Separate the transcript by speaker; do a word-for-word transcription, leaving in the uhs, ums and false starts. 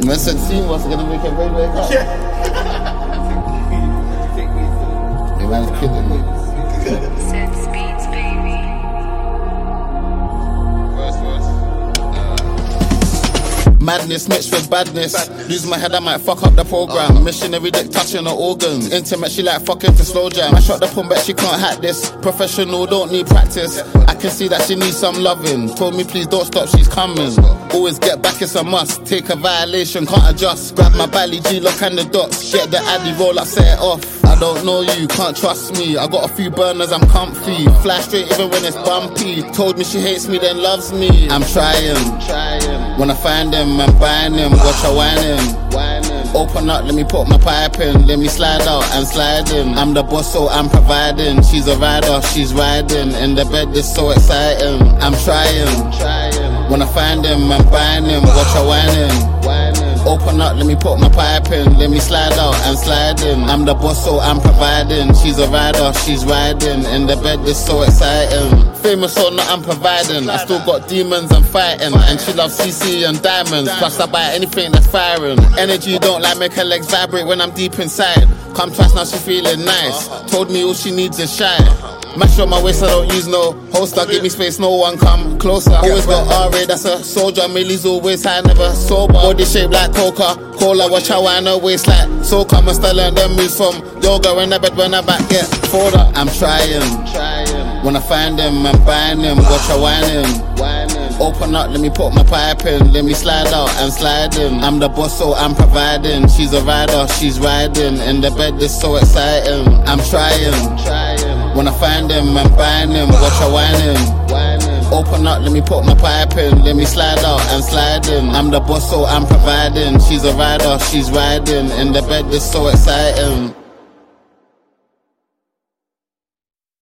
Speaker 1: Man said, see what's gonna make her brain wake up.
Speaker 2: Yeah.
Speaker 1: The man's killing me.
Speaker 3: Set speeds, baby.
Speaker 2: First verse.
Speaker 1: Madness mixed with badness. Lose my head, I might fuck up the program. Missionary dick touching her organs. Intimate, she like fucking to slow jam. I shot the pump, bet she can't hack this. Professional, don't need practice. I can see that she needs some loving. Told me please don't stop, she's coming. Always get back, it's a must. Take a violation, can't adjust. Grab my belly, G-lock and the dots. Get the addy, roll up, set it off. I don't know you, can't trust me. I got a few burners, I'm comfy. Fly straight even when it's bumpy. Told me she hates me, then loves me. I'm trying, trying. When I find him, I'm buying him. Watch her whining. Open up, let me put my pipe in. Let me slide out and slide in. I'm the boss, so I'm providing. She's a rider, she's riding. In the bed, it's so exciting. I'm trying, trying. When I find him, I'm buying him. Watch her whining. Open up, let me put my pipe in. Let me slide out and slide in. I'm the boss, so I'm providing. She's a rider, she's riding. In the bed, it's so exciting. Famous or not, I'm providing. I still got demons, I'm fighting. And she loves C C and diamonds. Plus I buy anything that's firing. Energy don't like make her legs vibrate when I'm deep inside. Come twice, now she feeling nice. Told me all she needs is shine. Mash up my waist, I don't use no holster. Give me space, no one come closer. Always got R A, that's a soldier. Millie's always high, never sober. Body shaped like Coca-Cola. Watch how I know waist like so come and style and then moves from yoga in the bed when I back get further. I'm trying, trying. When I find him, I'm buying him. Watch her whining. Open up, let me put my pipe in. Let me slide out and slide in. I'm the boss, so I'm providing. She's a rider, she's riding. In the bed, it's so exciting. I'm trying, trying. When I find him, I'm buying him. Watch her whining. Open up, let me put my pipe in. Let me slide out and slide in. I'm the boss, so I'm providing. She's a rider, she's riding. In the bed, it's so exciting.